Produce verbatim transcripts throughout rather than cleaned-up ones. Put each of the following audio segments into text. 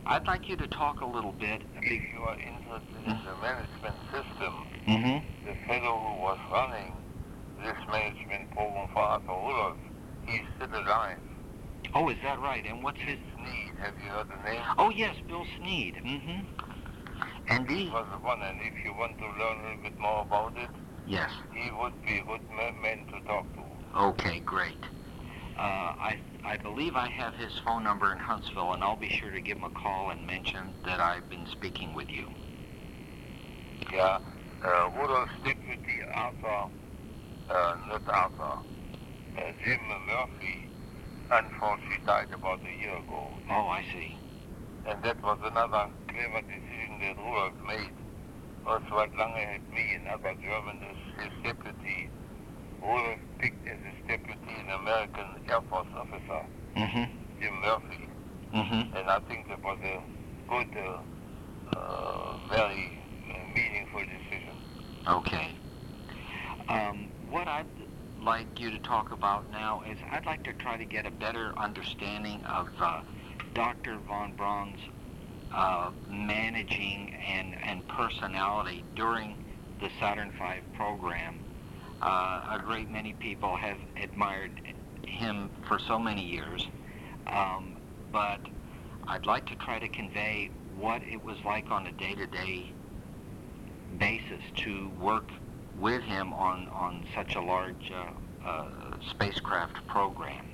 I'd like you to talk a little bit. If you are interested in the management system, Mm-hmm. the fellow who was running this management program for Arthur Rudolph, he's still alive. Oh, is that right? And what's his... Sneed, have you heard the name? Oh, yes, Bill Sneed. Mm-hmm. And He he... was the one, and if you want to learn a little bit more about it, Yes. he would be a good ma- man to talk to. Okay, great. Uh, I I believe I have his phone number in Huntsville, and I'll be sure to give him a call and mention that I've been speaking with you. Yeah, uh, Rudolph's deputy Arthur, uh, not Arthur, uh, Jim Murphy, unfortunately died about a year ago. Oh, I see. And that was another clever decision that Rudolph made. Oswald Lange had me and other Germans as his deputy. Rudolph picked as his deputy an American Air Force officer, Mm-hmm. Jim Murphy. Mm-hmm. And I think that was a good, uh, uh, very uh, meaningful decision. Okay. Um, what I'd like you to talk about now is I'd like to try to get a better understanding of uh, Doctor von Braun's uh, managing and, and personality during the Saturn five program. Uh, a great many people have admired him for so many years, um, but I'd like to try to convey what it was like on a day-to-day basis to work with him on, on such a large uh, uh, spacecraft program.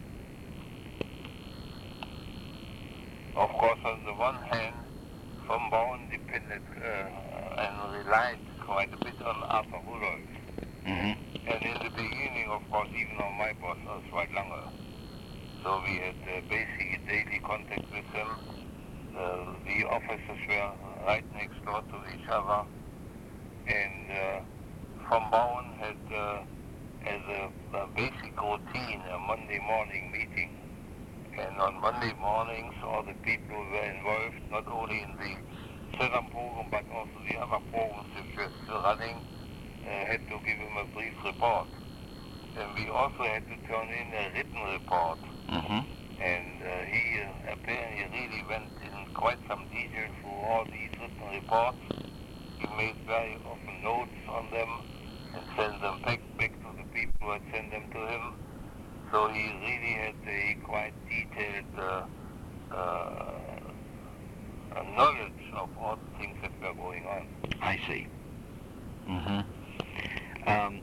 Of course, on the one hand, von Braun depended uh, and relied quite a bit on Arthur Rudolph. Mm-hmm. And in the beginning, of course, even on my boss, Oswald Lange. So we had uh, basically daily contact with them. Uh, the officers were right next door to each other. And uh, von Braun had, uh, as a, a basic routine, a Monday morning meeting. And on Monday mornings, all the people who were involved, not only in the Saturn program, but also the other programs which were still running, uh, had to give him a brief report. And we also had to turn in a written report. Mm-hmm. And uh, he uh, apparently really went in quite some detail through all these written reports. He made very often notes on them and sent them back, back to the people who had sent them to him. So he really had a quite detailed uh, uh, knowledge of all the things that were going on. I see. Mm-hmm. Um,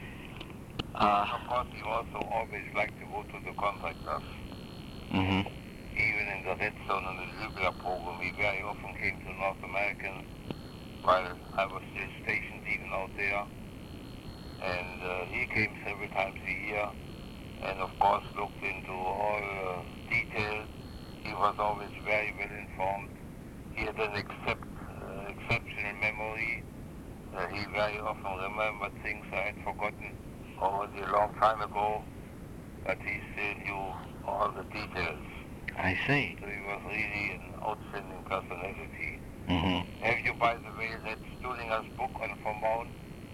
uh, Of course, he also always liked to go to the contractors. mm-hmm. Even in the Redstone and the Jubilee program, he very often came to North American while I was still stationed even out there. And uh, he came several times a year and of course looked into all uh, details. He was always very well informed. He had an accept, uh, exceptional memory. Uh, he very often remembered things I had forgotten already a long time ago, but he still knew all the details. I see. So he was really an outstanding personality. Mm-hmm. Have you, by the way, read Stuhlinger's book on von Braun?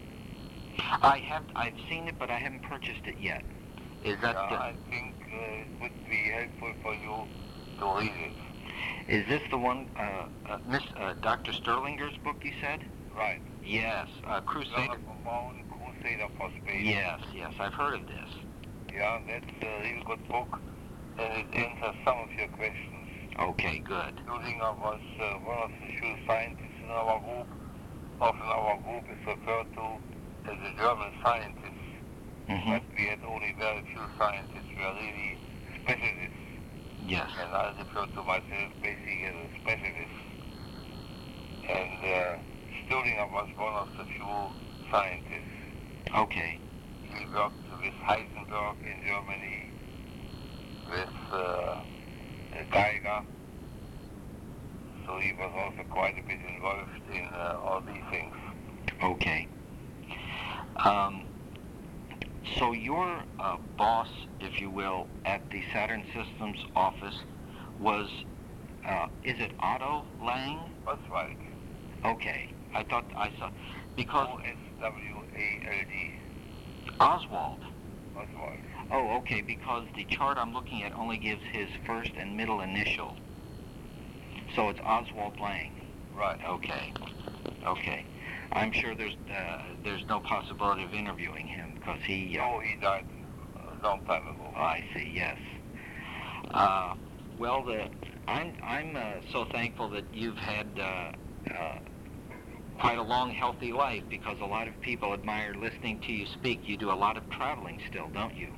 I have. I've seen it, but I haven't purchased it yet. Is that Yeah, the, I think uh, it would be helpful for you to read it. is this the one, uh, uh, Miss uh, Doctor Sterlinger's book? You said? Right. Yes. Uh, Crusader. Werner von Braun, Crusader for Space. Yes. Yes. I've heard of this. Yeah, that's a real good book, and it answers some of your questions. Okay. Good. Stuhlinger was uh, one of the few scientists in our group. Often our group is referred to as a German scientist. Mm-hmm. But we had only very few scientists who were really specialists. Yes. And I refer to myself basically as a specialist. And uh, Stuhlinger was one of the few scientists. Okay. He worked with Heisenberg in Germany, with uh, Geiger. So he was also quite a bit involved in uh, all these things. Okay. Um, so your uh, boss, if you will, at the Saturn Systems office was, uh, is it Otto Lang? Oswald. Okay. I thought I saw, because... O S W A L D. Oswald. Oswald. Oh, okay, because the chart I'm looking at only gives his first and middle initial. So it's Oswald Lang. Right. Okay. Okay. I'm sure there's uh, there's no possibility of interviewing him because he. Uh, No, he died a long time ago. oh, I see. Yes. Uh, well, the I'm I'm uh, so thankful that you've had uh, uh, quite a long, healthy life because a lot of people admire listening to you speak. You do a lot of traveling still, don't you?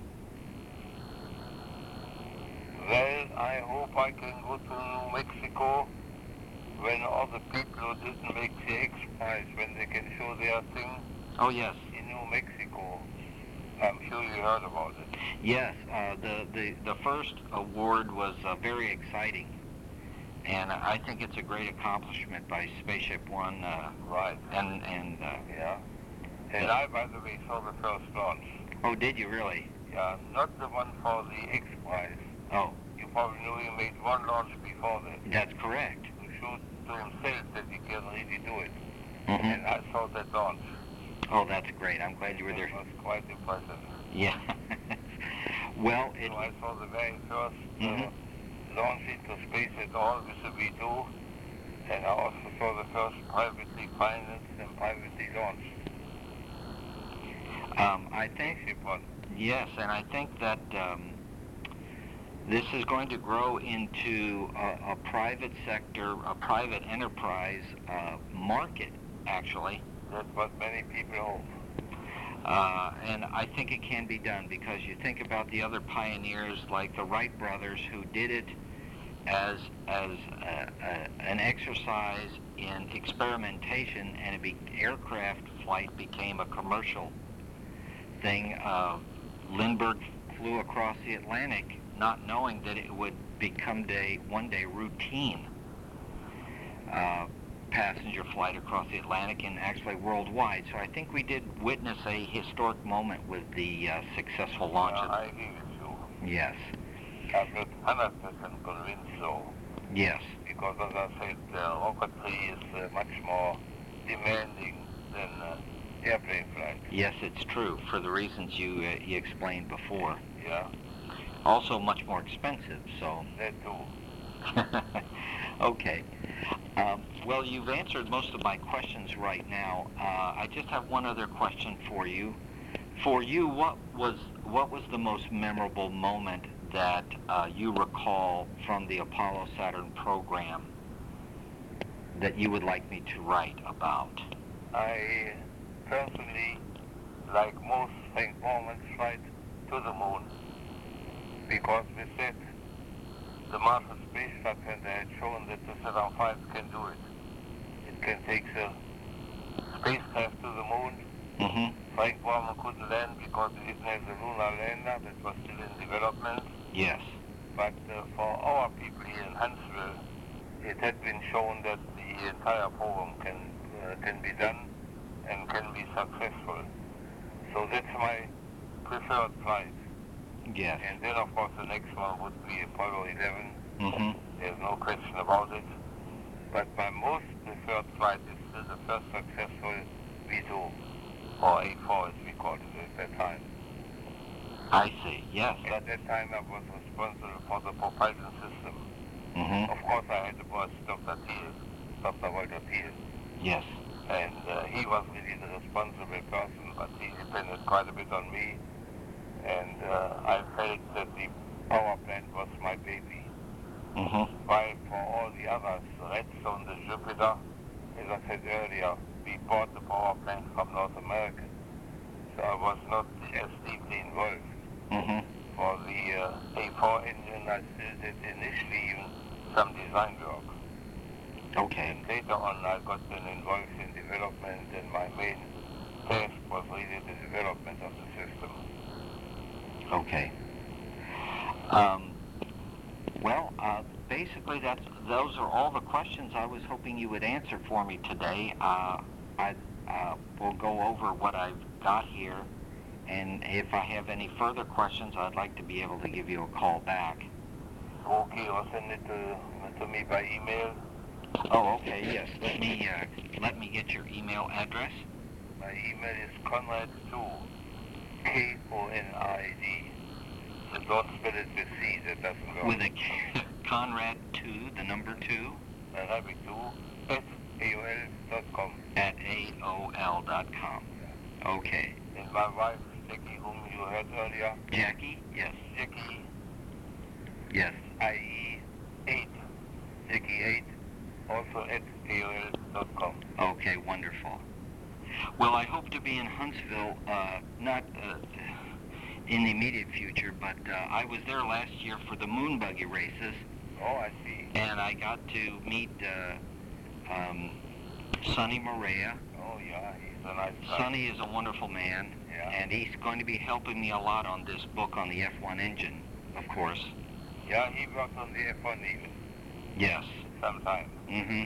Well, I hope I can go to New Mexico when all the people who didn't make the X Prize, when they can show their thing Oh yes. in New Mexico. I'm sure you heard about it. Yes. Uh, the the the first award was uh, very exciting, and I think it's a great accomplishment by Spaceship One. Uh, Right. and and uh, Yeah. And I, by the way, saw the first launch. oh, did you really? Yeah, not the one for the X Prize. Oh, You probably know he made one launch before that. that's correct. To show to himself that he can really do it. hmm And I saw that launch. Oh, that's great. I'm glad you were there. It was quite impressive. Yeah. Well, it. So I saw the very first uh, Mhm. launch into space at all with the V two, and I also saw the first privately financed and privately launched Um, I think spaceship one. yes, and I think that um, this is going to grow into a, a private sector, a private enterprise uh, market, actually. That's what many people hope. Uh, and I think it can be done because you think about the other pioneers like the Wright brothers who did it as as a, a, an exercise in experimentation, and it be, aircraft flight became a commercial thing. Uh, Lindbergh flew across the Atlantic not knowing that it would become day one day routine uh, passenger flight across the Atlantic and actually worldwide. So I think we did witness a historic moment with the uh, successful launch Uh, of. I agree with you. Yes. I'm not one hundred percent convinced so, Yes. because as I said, uh, rocketry is uh, much more demanding than uh, airplane flight. Yes, it's true for the reasons you uh, you explained before. Yeah, Also much more expensive. So. that too. Okay. Um, well, you've answered most of my questions right now. Uh, I just have one other question for you. For you, what was what was the most memorable moment that uh, you recall from the Apollo Saturn program that you would like me to write about? I personally, like most Frank Borman's flight to the moon, because with that, the Marshall Space Shuttle had shown that the Saturn five can do it. It can take the spacecraft to the moon. Mm-hmm. Frank Borman couldn't land because he didn't have the lunar lander that was still in development. Yes. But uh, for our people here in Huntsville, it had been shown that the entire program can uh, can be done and can be successful. So that's my preferred flight. Yes. And then, of course, the next one would be Apollo eleven. Mm-hmm. There's no question about it. But my most preferred flight is still the first successful V two, or A four as we called it at that time. I see. Yes. At that time, I was responsible for the propulsion system. Mm-hmm. Of course, I had the boss, Doctor Thiel, Doctor Walter Thiel, Yes. and uh, he was really the responsible person, but he depended quite a bit on me, and uh, I felt that the power plant was my baby. Mm-hmm. While for all the others, Redstone, the Jupiter, as I said earlier, we bought the power plant from North America, so I was not as deeply involved. Mm-hmm. For the uh, A four engine, I still did initially even some design work. Okay. And later on, I got then involved in development, and my main task was really the development of the system. Okay. Um, well, uh, basically, that's those are all the questions I was hoping you would answer for me today. Uh, I uh, will go over what I've got here, and if I have any further questions, I'd like to be able to give you a call back. Okay, or send it to, to me by email. Oh, okay. Yes. Let me uh, let me get your email address. My email is Conrad two, K O N I D. So don't spell it with C, that doesn't work. With a Conrad two, the number two. uh, rabbit two, at A O L dot com. At A O L dot com. Okay. And my wife, Jackie, whom you heard earlier. Jackie? Yes. Jackie, Yes. I E eight. Jackie eight, also at A O L dot com. Okay, wonderful. Well, I hope to be in Huntsville, uh, not uh, in the immediate future, but uh, I was there last year for the moon buggy races, Oh, I see. and I got to meet uh, um, Sonny Morea. Oh, yeah, he's a nice guy. Sonny is a wonderful man, Yeah. and he's going to be helping me a lot on this book on the F one engine, of course. Yeah, he worked on the F one even Yes. sometime. Mm-hmm.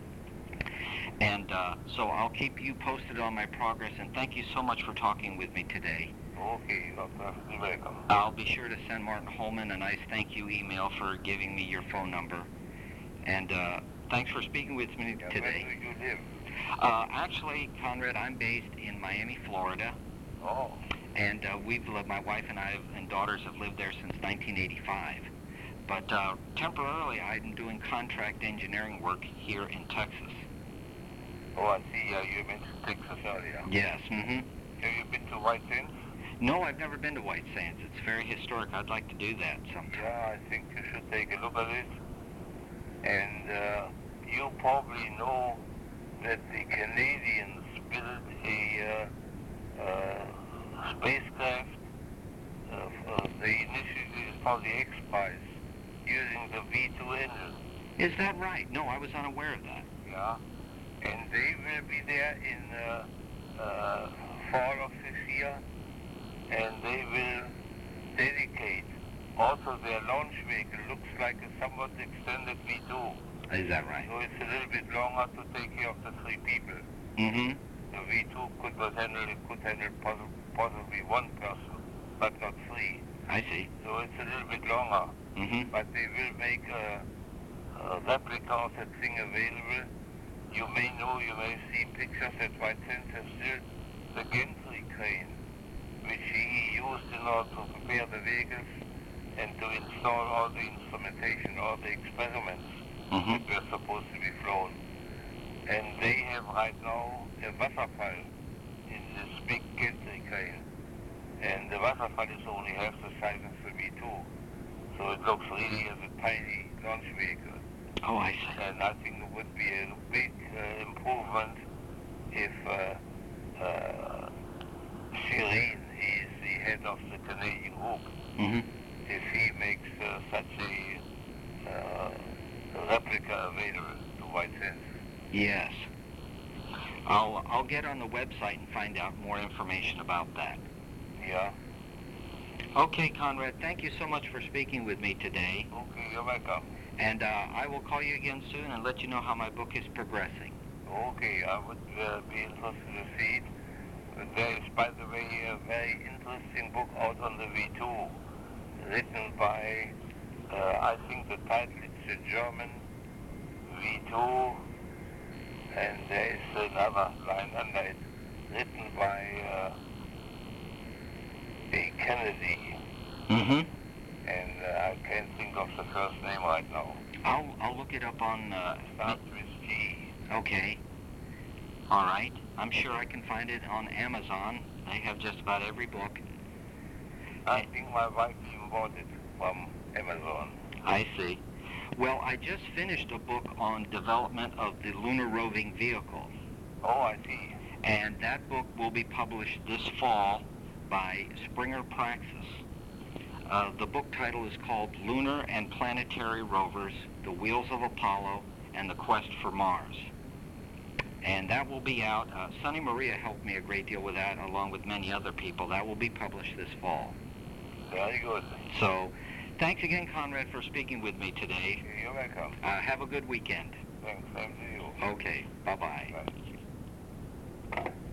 And uh, so I'll keep you posted on my progress, and thank you so much for talking with me today. Okay, you're perfectly welcome. I'll be sure to send Martin Holman a nice thank you email for giving me your phone number. And uh, thanks for speaking with me Yeah, today. where do you live? Uh, actually, Conrad, I'm based in Miami, Florida, Oh, and uh, we've lived, my wife and I and daughters have lived there since nineteen eighty-five. But uh, temporarily, I'm doing contract engineering work here in Texas. oh, I see. Uh, you mentioned Texas earlier. Yes. Mm-hmm. Have you been to White Sands? No, I've never been to White Sands. It's very historic. I'd like to do that sometime. Yeah, I think you should take a look at it. And uh, you probably know that the Canadians built a uh, uh, spacecraft. Uh, uh, they initially it's called the X-Prize, using the V two engine. Is that right? No, I was unaware of that. Yeah, and they will be there in uh, uh, fall of this year, and they will dedicate also their launch vehicle. Looks like a somewhat extended V two. Is that right? So it's a little bit longer to take care of the three people. Mm-hmm. The V two could not handle it, could handle poss- possibly one person, but not three. I see. So it's a little bit longer. Mm-hmm. But they will make a, a replica of that thing available. You may know, you may see pictures that White Sands has still the gantry crane, which he used in order to prepare the vehicles and to install all the instrumentation, all the experiments Mm-hmm. that were supposed to be flown. And they have right now a Wasserfall in this big gantry crane. And the Wasserfall is only half the size of the V two. So it looks really as a tiny launch vehicle. Oh, I see. And I think it would be a big uh, improvement if uh, uh, Shireen, he is the head of the Canadian group, Mm-hmm. if he makes uh, such a uh, replica available to White Sands. Yes. I'll I'll get on the website and find out more information about that. Yeah. Okay, Conrad, thank you so much for speaking with me today. Okay, you're welcome. And uh, I will call you again soon and let you know how my book is progressing. Okay, I would uh, be interested to see it. But there is, by the way, a very interesting book out on the V two, written by, uh, I think the title is a German V two, and there is another line under it, written by uh, A. Kennedy, Mm-hmm. and uh, I can't think of the first name right now. I'll I'll look it up on. Uh, Starts with G. okay. All right. I'm sure I can find it on Amazon. They have just about every book. I think my wife even bought it from Amazon. I see. Well, I just finished a book on development of the lunar roving vehicle, Oh, I see. and that book will be published this fall by Springer Praxis. Uh, the book title is called Lunar and Planetary Rovers, The Wheels of Apollo, and the Quest for Mars. And that will be out. Uh, Sonny Morea helped me a great deal with that, along with many other people. That will be published this fall. Very good. So, thanks again, Conrad, for speaking with me today. You're welcome. Uh, have a good weekend. Thanks. Same to you. Okay, bye-bye. Bye.